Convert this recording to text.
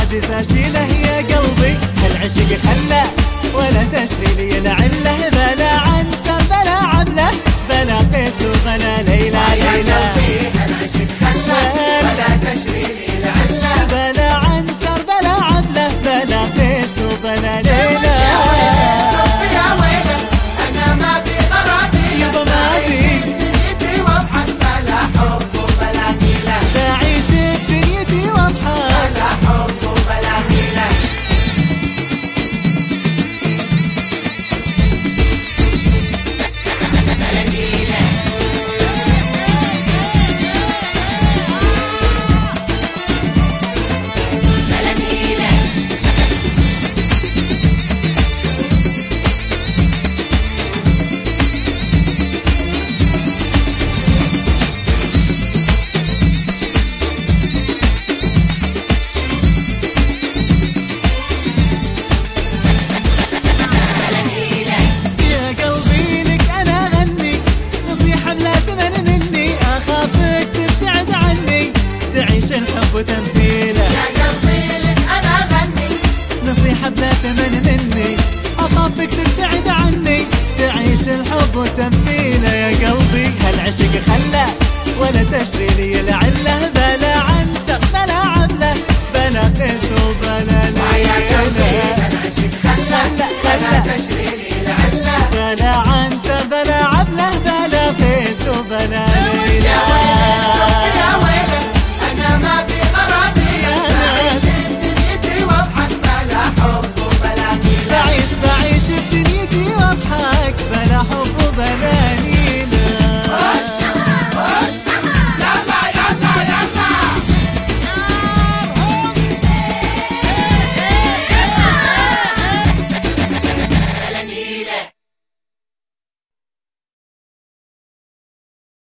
عاجز اشيله يا قلبي، هالعشق خلى ولا تشري لي العله، بلا عنتر بلا عبله بلا قيس وبلا ليلى ليلى. هالعشق خلى ولا تشري لي العله، بلا عنتر بلا عبله بلا قيس وبلا ليلى. يا ويله انا ما في غرامي، يبا ما في دنيتي واضحه بلا حب وبلا حيله، بعيش دنيتي واضحه بلا حب وبلا حيله. وتمثيله يا قلبي لك انا غني، نصيحة بلا ثمن مني، اخافك تبتعد عني، تعيش الحب وتمثيله. يا قلبي هالعشق خلى ولا تشري لي